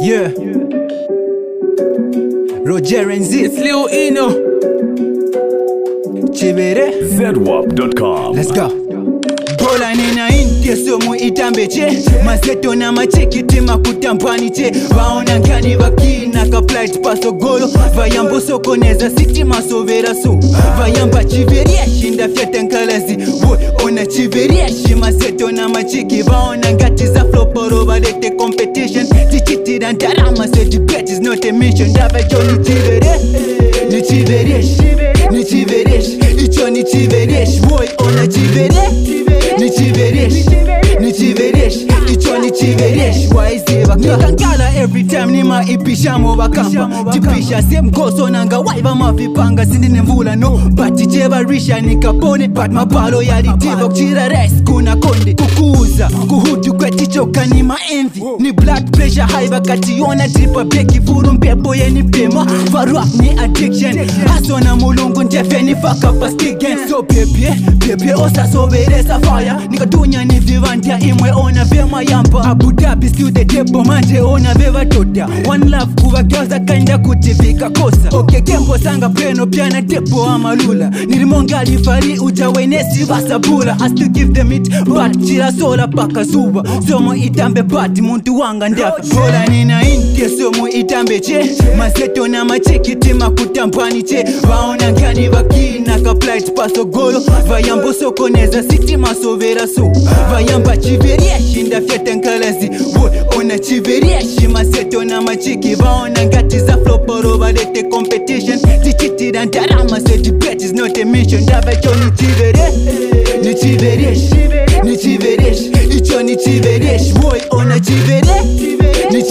Yeah. Roger and Z. It's Lil Eno. Chibere. ZWAP.com. Let's go. Bola nina inteso mu itambeche maseto na machekiti makutambaniche vaona ngani vakina ka flight pasogolo vayambo sokoneza city masovera so vayamba chiveria shinda fyatenkalazi ona chiveria maseto na machiki vaona ngati za floporo valete competition tichitira ndarama so debate is not a mission ndava choni chivere ni chiveresh ni chiveresh icho ni chiveresh boy ona chivere ni chiveresh icho ni chiveresh waize vakangala every time nima ipishamo vakamba tipisha same goso nanga waiva mavipanga sindine mvula no but cheva risha nikapone but mapalo yalitiva kuchira rice kuna konde kukuuza kuhudu kwetichoka ni maenvy ni blood pressure high vakationa dripa beki furu mpepo yeni pema varap ni addiction asona mulungu njefeni faka pastigen so bebe osa soveresa fire nikadunya ni vivantia imwe ona vema yampa Abu Dhabi still the table manje ona veva tota one love kuva gyoza kainda kutivika kosa okay kembo sanga peno piana tepo amalula nilimongali fari ujawenesi vasabula I still give them it but chira sola paka zuba somo itambe bad muntu wanga ndafa bola nina inte somo itambe che maseto na machekiti makutambani che vaona ngani vakina ka flight pasogolo vayambo sokoneza city masovera so vayamba chiveria shinda fyatenkalazi ona chiveria maseto na machiki vaona ngati za floporo valete competition tichitira ndarama so debate is not a mission ndava choni chivere ni chiveresh icho ni chiveresh boy ona chivere ni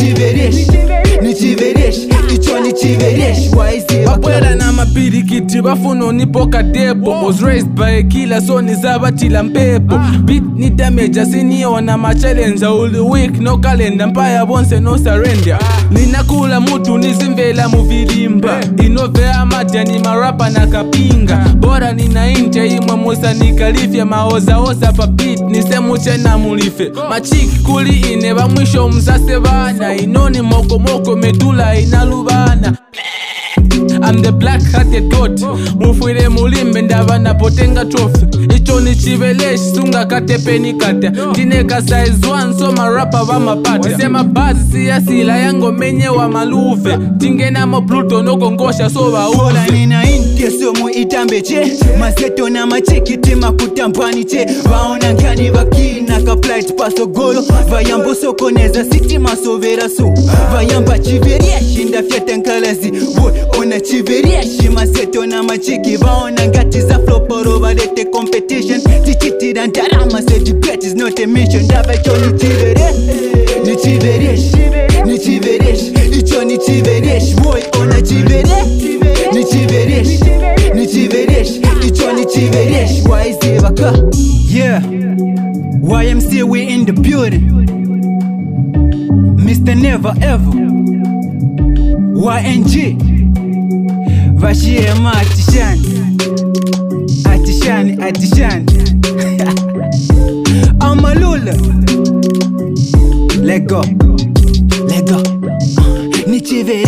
chiveresh icho ni chiveresh waize Bakwela na mapirikiti bafuno nipoka depo was raised by a killer so nizabatila mpepo beat ni damage asiniona ma challenge all the week no calendar mpaya bonse no surrender ninakula mutu nizimvela muvilimba inovea madia ni marapa na kapinga bora nina inte imwe musa nikalifya maoza pa beat nisemuche na mulife machiki kuli ine bamwisho mzase bana inoni moko medula inalubana I'm the black-hearted god mufwile mulimbe ndavana potenga trophy icho ni chivelesh sunga katepeni kata tineka size 1 so marapa vamapata sema bazi siyasila yango menye wa maluve tingenamo pluto nokongosha so bola nina inte somo itambe che maseto na machekiti makutambani che vaona ngani vakina ka flight pasogolo vayambo sokoneza city masovera so vayamba chiveria shinda fyatenkalazi ona chiveria maseto na machiki vaona ngati za floporo valete competition tichitira ndarama so debate is not a mission ndava choni chivere ni chiveresh icho ni chiveresh boy ona chivere ni chiveresh icho ni chiveresh waize vaka yeah YMC we in the building Mr. Never Ever YNG Vashie atishani Amalula Let go Ni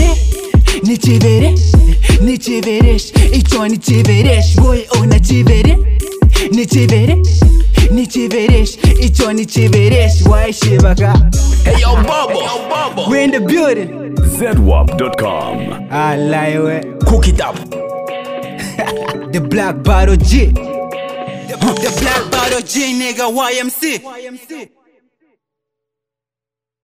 chiveresh icho ni chiveresh boy ona chivere ni chiveresh icho ni chiveresh waishi vaka Hey yo Bobo we in the building ZWAP.com. I lie Cook it up the Black Bottle G the Black Bottle G nigga YMC